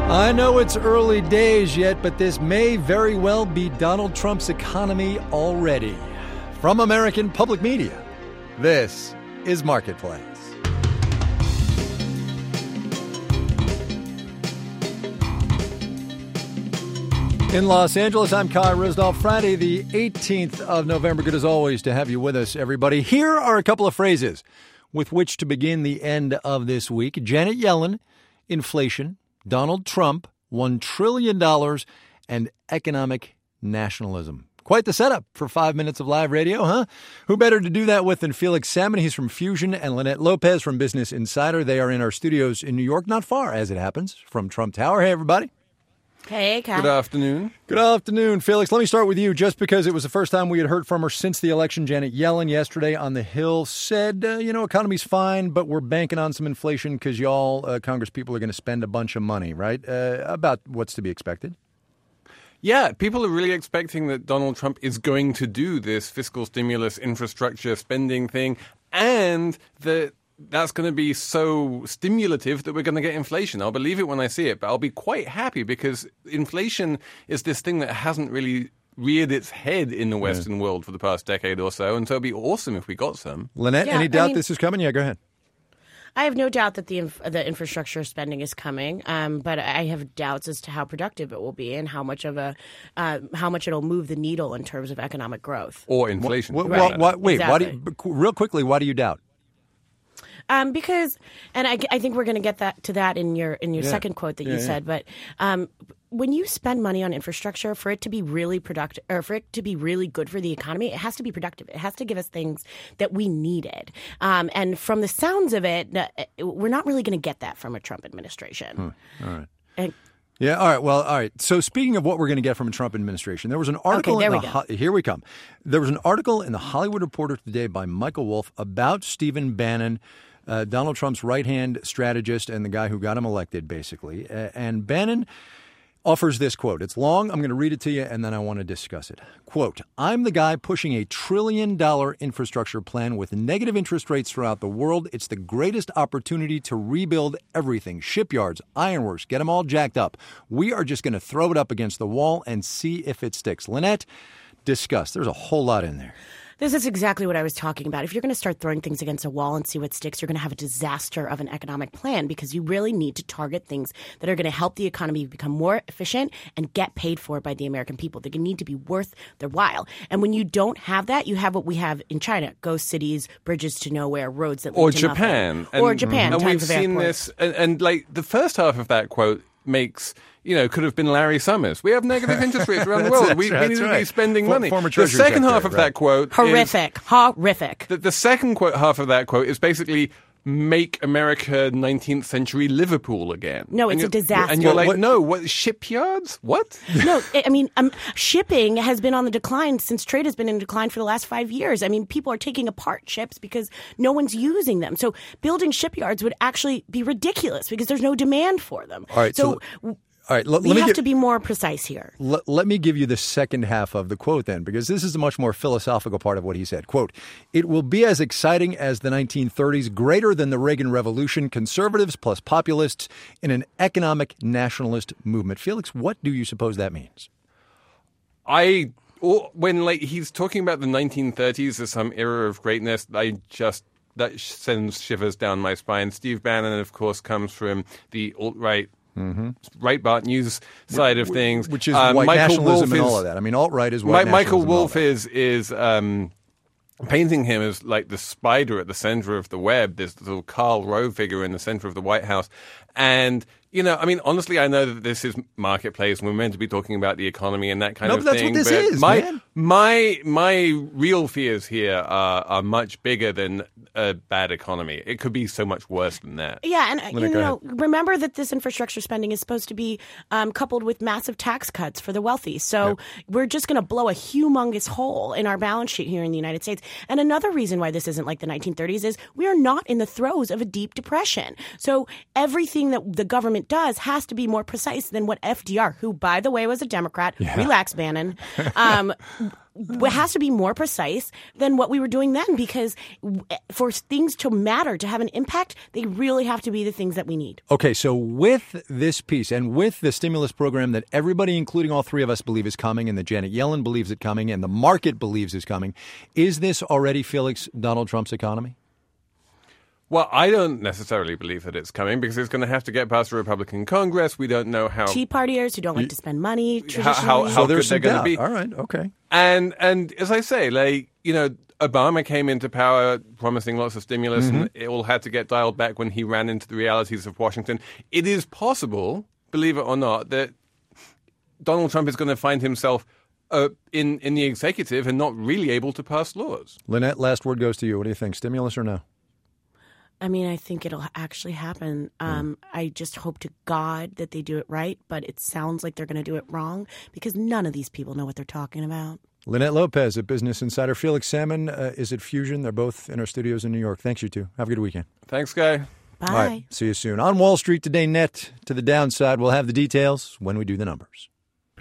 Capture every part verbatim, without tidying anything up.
I know it's early days yet, but this may very well be Donald Trump's economy already. From American Public Media, this is Marketplace. In Los Angeles, I'm Kai Ryssdal. Friday, the eighteenth of November. Good as always to have you with us, everybody. Here are a couple of phrases with which to begin the end of this week. Janet Yellen, inflation. Donald Trump, one trillion dollars, and economic nationalism. Quite the setup for five minutes of live radio, huh? Who better to do that with than Felix Salmon? He's from Fusion, and Lynette Lopez from Business Insider. They are in our studios in New York, not far, as it happens, from Trump Tower. Hey, everybody. Hey, Cal. Good afternoon. Good afternoon. Felix, let me start with you. Just because it was the first time we had heard from her since the election, Janet Yellen yesterday on the Hill said, uh, you know, economy's fine, but we're banking on some inflation because y'all, uh, Congress people, are going to spend a bunch of money, right? Uh, about what's to be expected. Yeah, people are really expecting that Donald Trump is going to do this fiscal stimulus infrastructure spending thing, and that that's going to be so stimulative that we're going to get inflation. I'll believe it when I see it, but I'll be quite happy because inflation is this thing that hasn't really reared its head in the Western yeah. world for the past decade or so, and so it'd be awesome if we got some. Lynette, yeah, any doubt I mean, this is coming? Yeah, go ahead. I have no doubt that the inf- the infrastructure spending is coming, um, but I have doubts as to how productive it will be and how much of a uh, how much it'll move the needle in terms of economic growth or inflation. What, right. what, what, wait, exactly. why do you, real quickly, why do you doubt? Um, because, and I, I think we're going to get that to that in your in your yeah. second quote that yeah, you yeah. said. But um, when you spend money on infrastructure, for it to be really productive, or for it to be really good for the economy, it has to be productive. It has to give us things that we needed. Um, and from the sounds of it, we're not really going to get that from a Trump administration. Hmm. All right. And, Yeah. All right. Well, all right. So speaking of what we're going to get from a Trump administration, there was an article. Okay, there in we the, go. Ho- Here we come. There was an article in the Hollywood Reporter today by Michael Wolff about Stephen Bannon, uh, Donald Trump's right-hand strategist and the guy who got him elected, basically. Uh, and Bannon offers this quote. It's long. I'm going to read it to you, and then I want to discuss it. Quote, I'm the guy pushing a trillion-dollar infrastructure plan with negative interest rates throughout the world. It's the greatest opportunity to rebuild everything. Shipyards, ironworks, get them all jacked up. We are just going to throw it up against the wall and see if it sticks. Lynette, discuss. There's a whole lot in there. This is exactly what I was talking about. If you're going to start throwing things against a wall and see what sticks, you're going to have a disaster of an economic plan because you really need to target things that are going to help the economy become more efficient and get paid for by the American people. They need to be worth their while. And when you don't have that, you have what we have in China: ghost cities, bridges to nowhere, roads that lead or to Japan. nothing. Or Japan. And tons we've of seen airports. this, and, and like the first half of that quote makes, you know, could have been Larry Summers. We have negative interest rates around the world. We, we need to right. be spending For, money. Former the Treasury second Secretary, half of right. that quote horrific, is, horrific. The, the second quote, half of that quote is basically make America nineteenth century Liverpool again. No, and it's a disaster. And you're like, what, no, what, shipyards? What? No, I mean, um, shipping has been on the decline since trade has been in decline for the last five years. I mean, people are taking apart ships because no one's using them. So building shipyards would actually be ridiculous because there's no demand for them. All right, So, so All right, l- we let me have get, to be more precise here. l- let me give you the second half of the quote then, because this is a much more philosophical part of what he said. Quote, it will be as exciting as the nineteen thirties, greater than the Reagan Revolution, conservatives plus populists in an economic nationalist movement. Felix, what do you suppose that means? I, or when like he's talking about the nineteen thirties as some era of greatness, I just, that sends shivers down my spine. Steve Bannon, of course, comes from the alt-right Mm-hmm. Breitbart News side of things, which is uh, white Michael nationalism Wolff and is, all of that. I mean, alt-right is white My, nationalism. Michael Wolff is is um, painting him as like the spider at the center of the web, this little Karl Rove figure in the center of the White House, and. You know, I mean, honestly, I know that this is Marketplace and we're meant to be talking about the economy and that kind no, of but that's thing. what this but is, my, man. My, my real fears here are, are much bigger than a bad economy. It could be so much worse than that. Yeah, and Lynette, you know, remember that this infrastructure spending is supposed to be um, coupled with massive tax cuts for the wealthy. So Yep. we're just going to blow a humongous hole in our balance sheet here in the United States. And another reason why this isn't like the nineteen thirties is we are not in the throes of a deep depression. So everything that the government government does has to be more precise than what F D R, who, by the way, was a Democrat, yeah. relax, Bannon, um, it has to be more precise than what we were doing then, because for things to matter, to have an impact, they really have to be the things that we need. Okay, so with this piece and with the stimulus program that everybody, including all three of us, believe is coming, and that Janet Yellen believes is coming, and the market believes is coming, is this already, Felix, Donald Trump's economy? Well, I don't necessarily believe that it's coming because it's going to have to get past the Republican Congress. We don't know how Tea partiers who don't like to spend money traditionally. How, how, how so good there's they're going to be. All right, okay. And and as I say, like, you know, Obama came into power promising lots of stimulus, mm-hmm. and it all had to get dialed back when he ran into the realities of Washington. It is possible, believe it or not, that Donald Trump is going to find himself uh, in in the executive and not really able to pass laws. Lynette, last word goes to you. What do you think? Stimulus or no? I mean, I think it'll actually happen. Um, mm. I just hope to God that they do it right, but it sounds like they're going to do it wrong because none of these people know what they're talking about. Lynette Lopez at Business Insider. Felix Salmon uh, is at Fusion. They're both in our studios in New York. Thanks, you two. Have a good weekend. Thanks, Guy. Bye. All right, see you soon. On Wall Street today, net to the downside. We'll have the details when we do the numbers.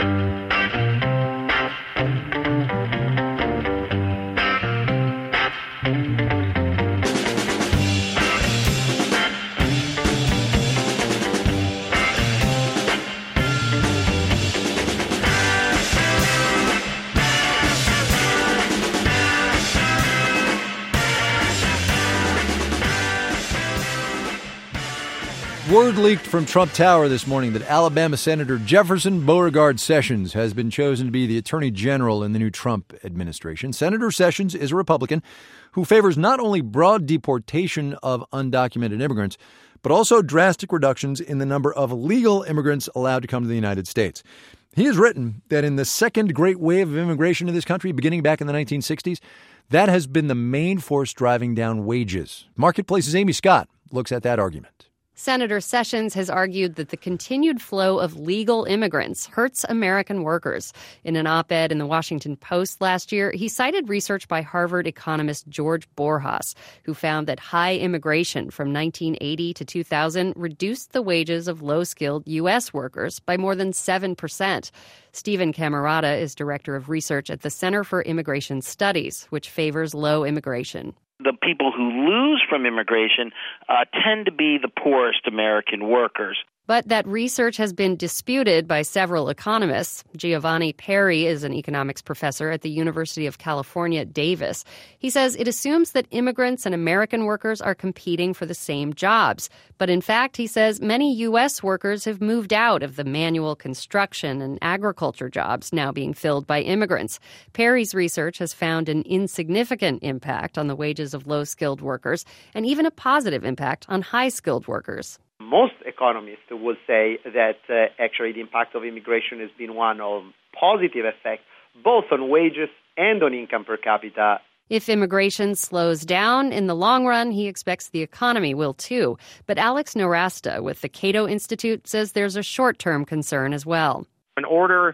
Word leaked from Trump Tower this morning that Alabama Senator Jefferson Beauregard Sessions has been chosen to be the Attorney General in the new Trump administration. Senator Sessions is a Republican who favors not only broad deportation of undocumented immigrants, but also drastic reductions in the number of legal immigrants allowed to come to the United States. He has written that in the second great wave of immigration to this country, beginning back in the nineteen sixties, that has been the main force driving down wages. Marketplace's Amy Scott looks at that argument. Senator Sessions has argued that the continued flow of legal immigrants hurts American workers. In an op-ed in the Washington Post last year, he cited research by Harvard economist George Borjas, who found that high immigration from nineteen eighty to two thousand reduced the wages of low-skilled U S workers by more than seven percent. Stephen Camarata is director of research at the Center for Immigration Studies, which favors low immigration. The people who lose from immigration uh, tend to be the poorest American workers. But that research has been disputed by several economists. Giovanni Perry is an economics professor at the University of California, Davis. He says it assumes that immigrants and American workers are competing for the same jobs. But in fact, he says many U S workers have moved out of the manual construction and agriculture jobs now being filled by immigrants. Perry's research has found an insignificant impact on the wages of low-skilled workers and even a positive impact on high-skilled workers. Most economists would say that uh, actually the impact of immigration has been one of positive effect, both on wages and on income per capita. If immigration slows down in the long run, he expects the economy will too. But Alex Nowrasteh with the Cato Institute says there's a short-term concern as well. In order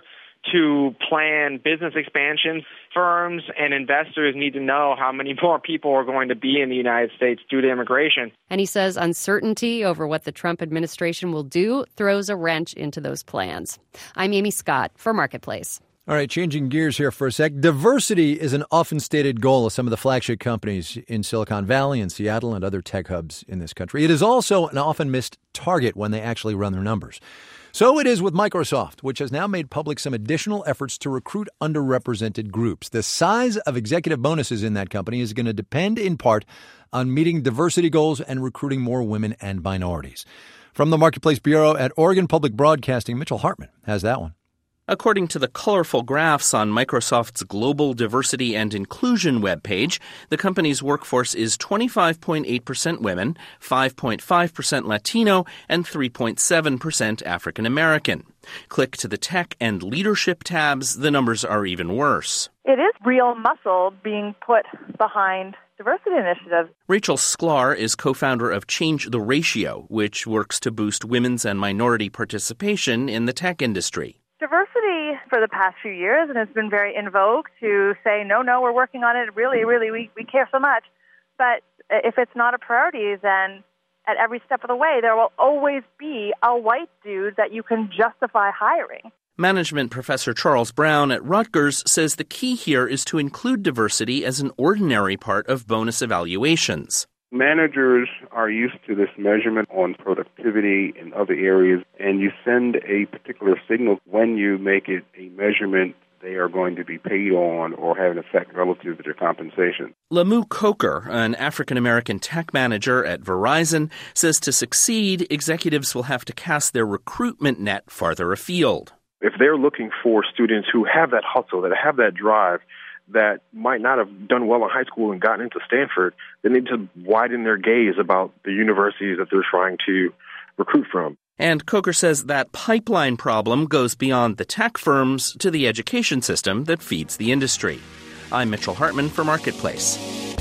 to plan business expansion, firms and investors need to know how many more people are going to be in the United States due to immigration. And he says uncertainty over what the Trump administration will do throws a wrench into those plans. I'm Amy Scott for Marketplace. All right, changing gears here for a sec. Diversity is an often stated goal of some of the flagship companies in Silicon Valley and Seattle and other tech hubs in this country. It is also an often missed target when they actually run their numbers. So it is with Microsoft, which has now made public some additional efforts to recruit underrepresented groups. The size of executive bonuses in that company is going to depend in part on meeting diversity goals and recruiting more women and minorities. From the Marketplace Bureau at Oregon Public Broadcasting, Mitchell Hartman has that one. According to the colorful graphs on Microsoft's Global Diversity and Inclusion webpage, the company's workforce is twenty-five point eight percent women, five point five percent Latino, and three point seven percent African American. Click to the Tech and Leadership tabs, the numbers are even worse. It is real muscle being put behind diversity initiatives. Rachel Sklar is co-founder of Change the Ratio, which works to boost women's and minority participation in the tech industry. Diversity for the past few years, and it's been very in vogue to say, no, no, we're working on it. Really, really, we, we care so much. But if it's not a priority, then at every step of the way, there will always be a white dude that you can justify hiring. Management professor Charles Brown at Rutgers says the key here is to include diversity as an ordinary part of bonus evaluations. Managers are used to this measurement on productivity in other areas, and you send a particular signal when you make it a measurement they are going to be paid on or have an effect relative to their compensation. Lamu Coker, an African-American tech manager at Verizon, says to succeed, executives will have to cast their recruitment net farther afield. If they're looking for students who have that hustle, that have that drive, that might not have done well in high school and gotten into Stanford, they need to widen their gaze about the universities that they're trying to recruit from. And Coker says that pipeline problem goes beyond the tech firms to the education system that feeds the industry. I'm Mitchell Hartman for Marketplace.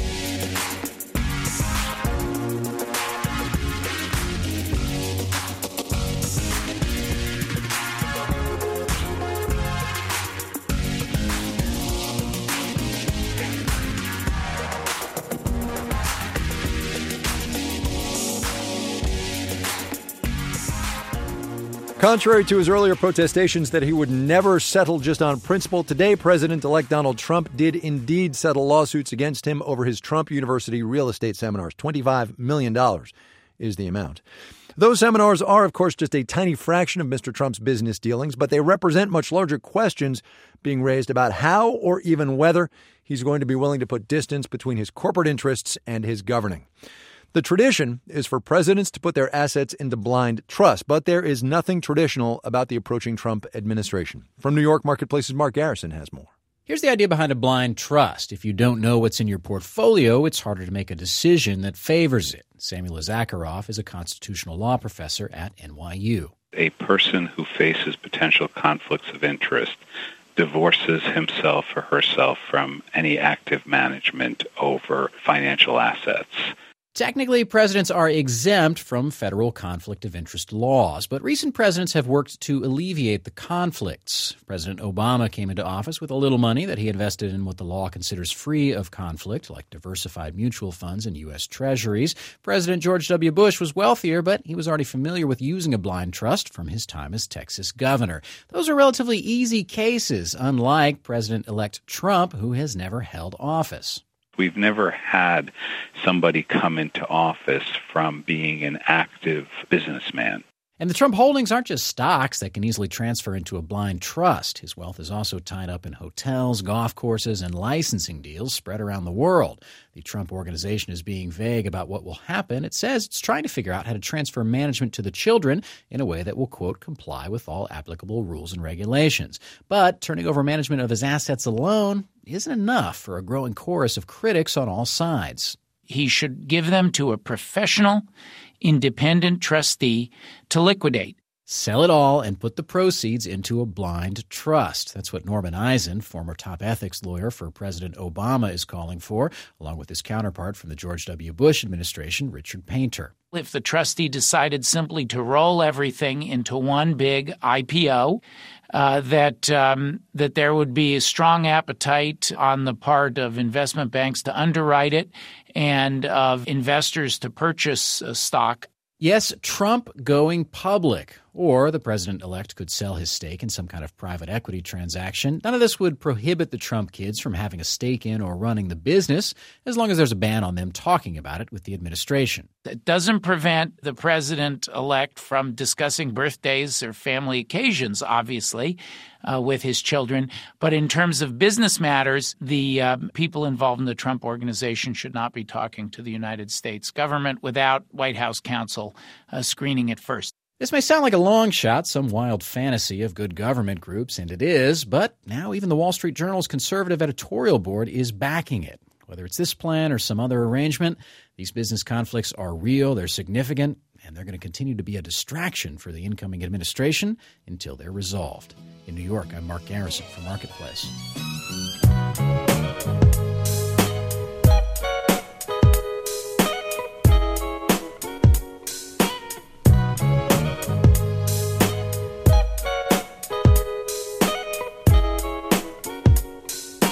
Contrary to his earlier protestations that he would never settle just on principle, today President-elect Donald Trump did indeed settle lawsuits against him over his Trump University real estate seminars. twenty-five million dollars is the amount. Those seminars are, of course, just a tiny fraction of Mister Trump's business dealings, but they represent much larger questions being raised about how or even whether he's going to be willing to put distance between his corporate interests and his governing. The tradition is for presidents to put their assets into blind trust, but there is nothing traditional about the approaching Trump administration. From New York, Marketplace's Mark Garrison has more. Here's the idea behind a blind trust. If you don't know what's in your portfolio, it's harder to make a decision that favors it. Samuel Zakharov is a constitutional law professor at N Y U. A person who faces potential conflicts of interest divorces himself or herself from any active management over financial assets. Technically, presidents are exempt from federal conflict of interest laws, but recent presidents have worked to alleviate the conflicts. President Obama came into office with a little money that he invested in what the law considers free of conflict, like diversified mutual funds and U S treasuries. President George W. Bush was wealthier, but he was already familiar with using a blind trust from his time as Texas governor. Those are relatively easy cases, unlike President-elect Trump, who has never held office. We've never had somebody come into office from being an active businessman. And the Trump holdings aren't just stocks that can easily transfer into a blind trust. His wealth is also tied up in hotels, golf courses, and licensing deals spread around the world. The Trump Organization is being vague about what will happen. It says it's trying to figure out how to transfer management to the children in a way that will, quote, comply with all applicable rules and regulations. But turning over management of his assets alone isn't enough for a growing chorus of critics on all sides. He should give them to a professional, independent trustee to liquidate. Sell it all and put the proceeds into a blind trust. That's what Norman Eisen, former top ethics lawyer for President Obama, is calling for, along with his counterpart from the George W. Bush administration, Richard Painter. If the trustee decided simply to roll everything into one big I P O, uh, that um, that there would be a strong appetite on the part of investment banks to underwrite it and of investors to purchase uh, stock. Yes, Trump going public, or the president-elect could sell his stake in some kind of private equity transaction. None of this would prohibit the Trump kids from having a stake in or running the business, as long as there's a ban on them talking about it with the administration. It doesn't prevent the president-elect from discussing birthdays or family occasions, obviously, uh, with his children. But in terms of business matters, the uh, people involved in the Trump Organization should not be talking to the United States government without White House counsel uh, screening it first. This may sound like a long shot, some wild fantasy of good government groups, and it is, but now even the Wall Street Journal's conservative editorial board is backing it. Whether it's this plan or some other arrangement, these business conflicts are real, they're significant, and they're going to continue to be a distraction for the incoming administration until they're resolved. In New York, I'm Mark Garrison for Marketplace.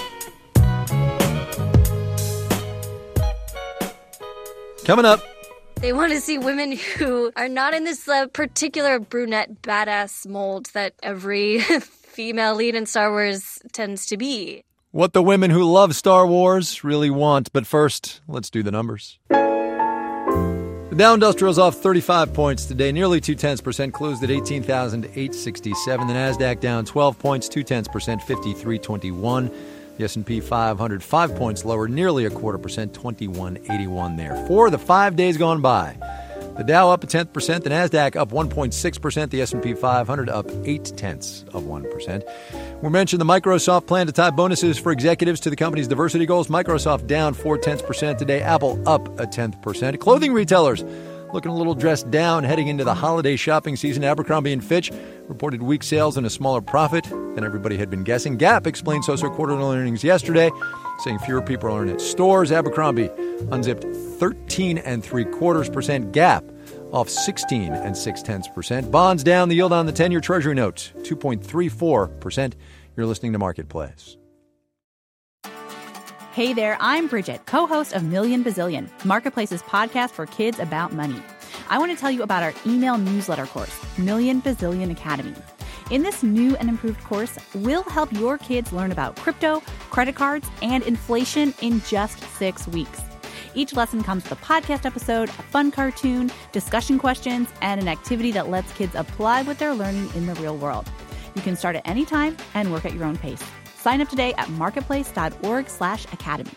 Coming up, They want to see women who are not in this uh, particular brunette badass mold that every female lead in Star Wars tends to be. What the women who love Star Wars really want. But first, let's do the numbers. The Dow Industrial's off thirty-five points today, nearly two-tenths percent, closed at eighteen thousand eight hundred sixty-seven. The Nasdaq down twelve points, two-tenths percent, fifty-three twenty-one. The S and P five hundred, five points lower, nearly a quarter percent, twenty-one eighty-one there. For the five days gone by, the Dow up a tenth percent, the Nasdaq up one point six percent, the S and P five hundred up eight tenths of one percent. We mentioned the Microsoft plan to tie bonuses for executives to the company's diversity goals. Microsoft down four tenths percent today, Apple up a tenth percent. Clothing retailers looking a little dressed down heading into the holiday shopping season. Abercrombie and Fitch reported weak sales and a smaller profit than everybody had been guessing. Gap explained so-so quarterly earnings yesterday, saying fewer people are in its stores. Abercrombie unzipped thirteen and three quarters percent. Gap off sixteen and six tenths percent. Bonds down. The yield on the ten-year Treasury note two point three four percent. You're listening to Marketplace. Hey there, I'm Bridget, co-host of Million Bazillion, Marketplace's podcast for kids about money. I want to tell you about our email newsletter course, Million Bazillion Academy. In this new and improved course, we'll help your kids learn about crypto, credit cards, and inflation in just six weeks. Each lesson comes with a podcast episode, a fun cartoon, discussion questions, and an activity that lets kids apply what they're learning in the real world. You can start at any time and work at your own pace. Sign up today at marketplace.org slash academy.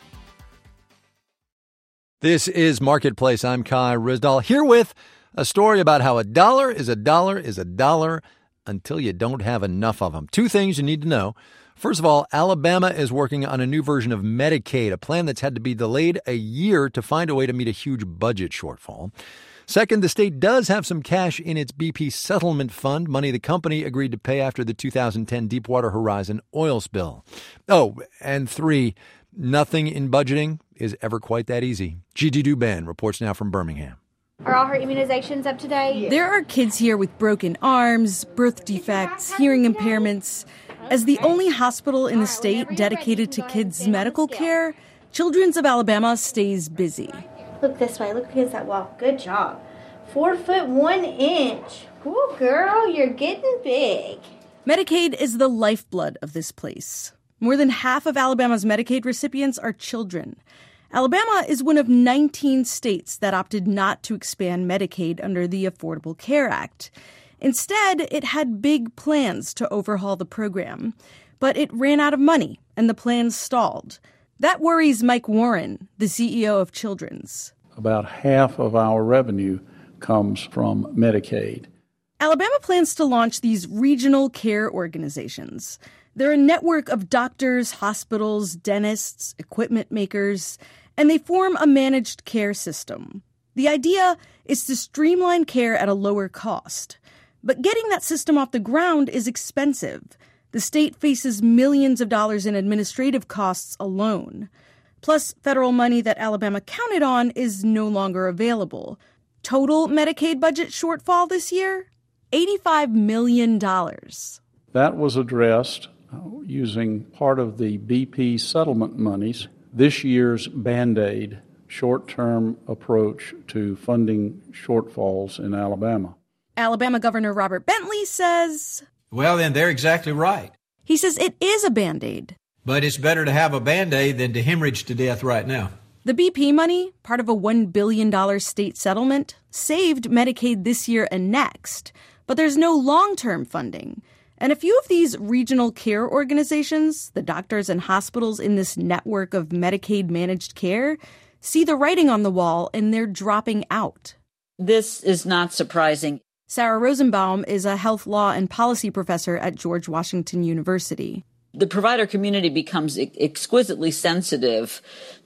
This is Marketplace. I'm Kai Ryssdal, here with a story about how a dollar is a dollar is a dollar until you don't have enough of them. Two things you need to know. First of all, Alabama is working on a new version of Medicaid, a plan that's had to be delayed a year to find a way to meet a huge budget shortfall. Second, the state does have some cash in its B P settlement fund, money the company agreed to pay after the two thousand ten Deepwater Horizon oil spill. Oh, and three, nothing in budgeting is ever quite that easy. Gigi Douban reports now from Birmingham. Are all her immunizations up to date? There are kids here with broken arms, birth defects, hearing impairments. As the only hospital in the state dedicated to kids' medical care, Children's of Alabama stays busy. Look this way. Look against that wall. Good job. Four foot one inch. Ooh, girl, you're getting big. Medicaid is the lifeblood of this place. More than half of Alabama's Medicaid recipients are children. Alabama is one of nineteen states that opted not to expand Medicaid under the Affordable Care Act. Instead, it had big plans to overhaul the program. But it ran out of money, and the plans stalled. That worries Mike Warren, the C E O of Children's. About half of our revenue comes from Medicaid. Alabama plans to launch these regional care organizations. They're a network of doctors, hospitals, dentists, equipment makers, and they form a managed care system. The idea is to streamline care at a lower cost. But getting that system off the ground is expensive. The state faces millions of dollars in administrative costs alone. Plus, federal money that Alabama counted on is no longer available. Total Medicaid budget shortfall this year? eighty-five million dollars. That was addressed using part of the B P settlement monies. This year's Band-Aid short-term approach to funding shortfalls in Alabama. Alabama Governor Robert Bentley says... Well, then, they're exactly right. He says it is a Band-Aid. But it's better to have a Band-Aid than to hemorrhage to death right now. The B P money, part of a one billion dollars state settlement, saved Medicaid this year and next. But there's no long-term funding. And a few of these regional care organizations, the doctors and hospitals in this network of Medicaid-managed care, see the writing on the wall and they're dropping out. This is not surprising. Sarah Rosenbaum is a health law and policy professor at George Washington University. The provider community becomes exquisitely sensitive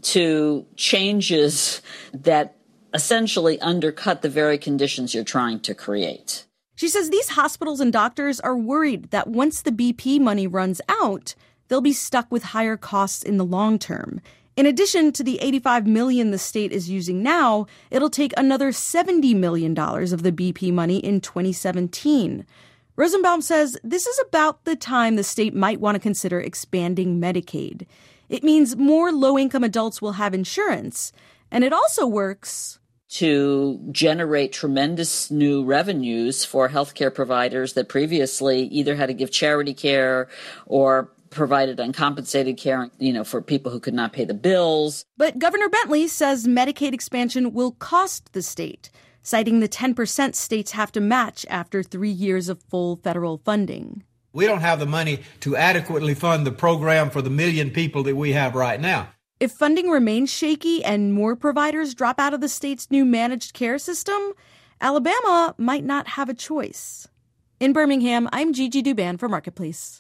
to changes that essentially undercut the very conditions you're trying to create. She says these hospitals and doctors are worried that once the B P money runs out, they'll be stuck with higher costs in the long term. In addition to the eighty-five million dollars the state is using now, it'll take another seventy million dollars of the B P money in twenty seventeen. Rosenbaum says this is about the time the state might want to consider expanding Medicaid. It means more low-income adults will have insurance, and it also works to generate tremendous new revenues for healthcare providers that previously either had to give charity care or provided uncompensated care, you know, for people who could not pay the bills. But Governor Bentley says Medicaid expansion will cost the state, citing the ten percent states have to match after three years of full federal funding. We don't have the money to adequately fund the program for the million people that we have right now. If funding remains shaky and more providers drop out of the state's new managed care system, Alabama might not have a choice. In Birmingham, I'm Gigi Duban for Marketplace.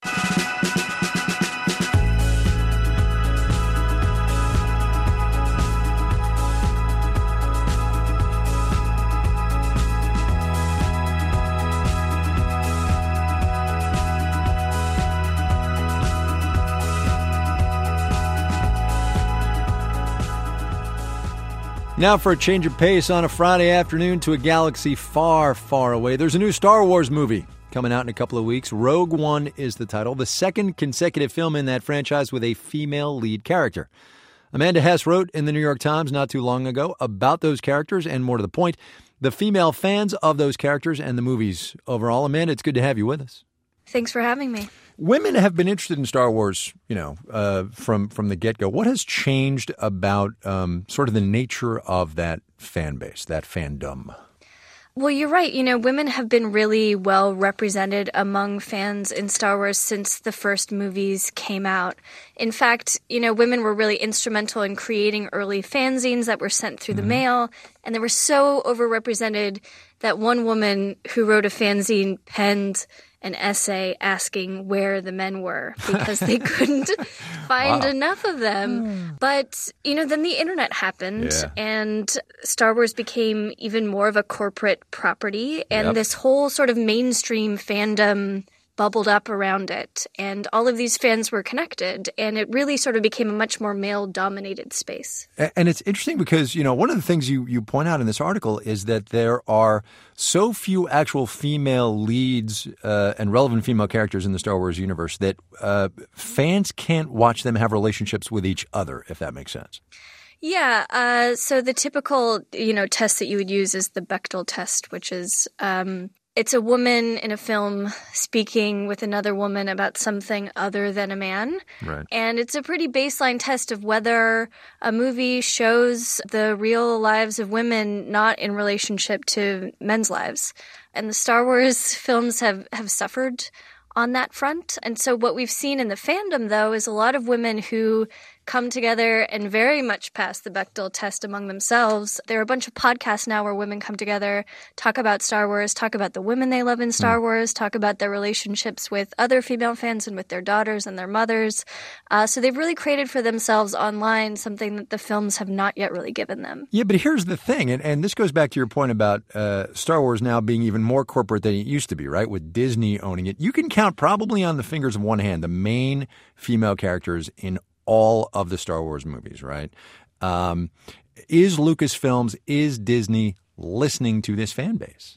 Now for a change of pace on a Friday afternoon to a galaxy far, far away. There's a new Star Wars movie coming out in a couple of weeks. Rogue One is the title, the second consecutive film in that franchise with a female lead character. Amanda Hess wrote in the New York Times not too long ago about those characters and, more to the point, the female fans of those characters and the movies overall. Amanda, it's good to have you with us. Thanks for having me. Women have been interested in Star Wars, you know, uh, from from the get-go. What has changed about um, sort of the nature of that fan base, that fandom? Well, you're right. You know, women have been really well represented among fans in Star Wars since the first movies came out. In fact, you know, women were really instrumental in creating early fanzines that were sent through mm-hmm. the mail, and they were so overrepresented that one woman who wrote a fanzine penned an essay asking where the men were because they couldn't find wow. enough of them. Mm. But, you know, then the internet happened yeah. and Star Wars became even more of a corporate property. And yep. this whole sort of mainstream fandom bubbled up around it. And all of these fans were connected. And it really sort of became a much more male-dominated space. And it's interesting because, you know, one of the things you, you point out in this article is that there are so few actual female leads uh, and relevant female characters in the Star Wars universe that uh, fans can't watch them have relationships with each other, if that makes sense. Yeah. Uh, so the typical, you know, test that you would use is the Bechdel test, which is um, it's a woman in a film speaking with another woman about something other than a man. Right. And it's a pretty baseline test of whether a movie shows the real lives of women not in relationship to men's lives. And the Star Wars films have, have suffered on that front. And so what we've seen in the fandom, though, is a lot of women who come together and very much pass the Bechdel test among themselves. There are a bunch of podcasts now where women come together, talk about Star Wars, talk about the women they love in Star mm. Wars, talk about their relationships with other female fans and with their daughters and their mothers. Uh, so they've really created for themselves online something that the films have not yet really given them. Yeah, but here's the thing, and, and this goes back to your point about uh, Star Wars now being even more corporate than it used to be, right, with Disney owning it. You can count probably on the fingers of one hand the main female characters in all of the Star Wars movies, right? Um, is Lucasfilms, is Disney listening to this fan base?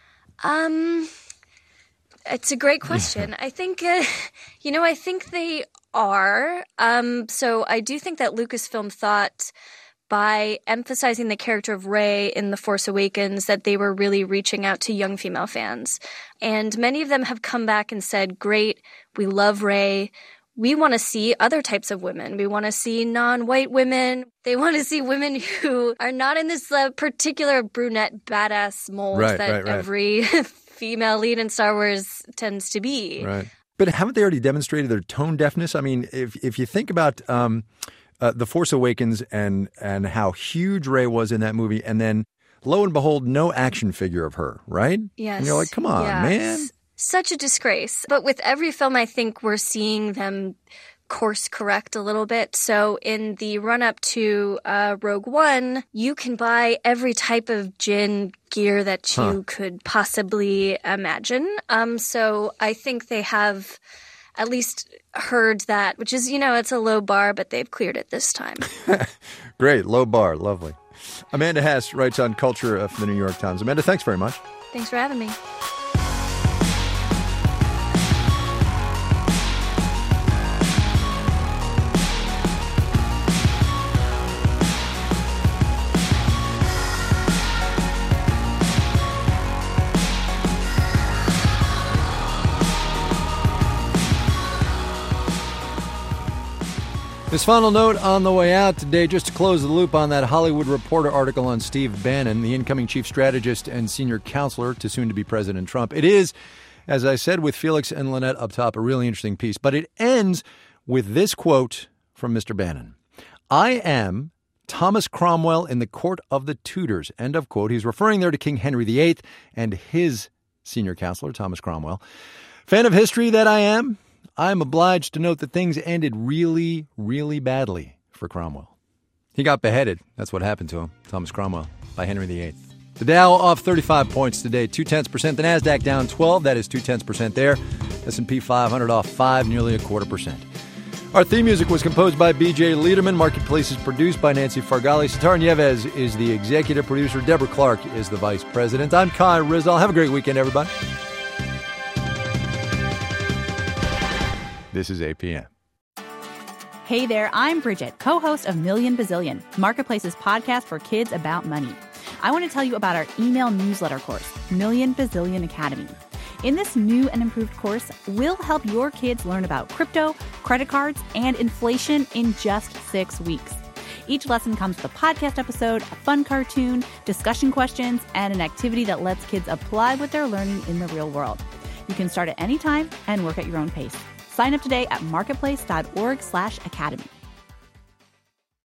Um, it's a great question. I think, uh, you know, I think they are. Um, so I do think that Lucasfilm thought by emphasizing the character of Rey in The Force Awakens that they were really reaching out to young female fans. And many of them have come back and said, great, we love Rey. We want to see other types of women. We want to see non-white women. They want to see women who are not in this uh, particular brunette badass mold right, that right, right. every female lead in Star Wars tends to be. Right. But haven't they already demonstrated their tone deafness? I mean, if if you think about um, uh, The Force Awakens and and how huge Rey was in that movie, and then lo and behold, no action figure of her, right? Yes. And you're like, come on, yes. man. Such a disgrace. But with every film, I think we're seeing them course correct a little bit. So in the run-up to uh, Rogue One, you can buy every type of Jyn gear that you huh. could possibly imagine. Um, so I think they have at least heard that, which is, you know, it's a low bar, but they've cleared it this time. Great. Low bar. Lovely. Amanda Hess writes on culture for the New York Times. Amanda, thanks very much. Thanks for having me. This final note on the way out today, just to close the loop on that Hollywood Reporter article on Steve Bannon, the incoming chief strategist and senior counselor to soon-to-be President Trump. It is, as I said, with Felix and Lynette up top, a really interesting piece. But it ends with this quote from Mister Bannon. "I am Thomas Cromwell in the court of the Tudors." End of quote. He's referring there to King Henry the Eighth and his senior counselor, Thomas Cromwell. Fan of history that I am, I'm obliged to note that things ended really, really badly for Cromwell. He got beheaded. That's what happened to him, Thomas Cromwell, by Henry the Eighth. The Dow off thirty-five points today, two-tenths percent. The NASDAQ down twelve. That is two-tenths percent there. S and P five hundred off five, nearly a quarter percent. Our theme music was composed by B J Liederman. Marketplace is produced by Nancy Fargali. Sitar Nieves is the executive producer. Deborah Clark is the vice president. I'm Kai Rizal. Have a great weekend, everybody. This is A P M. Hey there, I'm Bridget, co-host of Million Bazillion, Marketplace's podcast for kids about money. I want to tell you about our email newsletter course, Million Bazillion Academy. In this new and improved course, we'll help your kids learn about crypto, credit cards, and inflation in just six weeks. Each lesson comes with a podcast episode, a fun cartoon, discussion questions, and an activity that lets kids apply what they're learning in the real world. You can start at any time and work at your own pace. Sign up today at marketplace.org slash academy.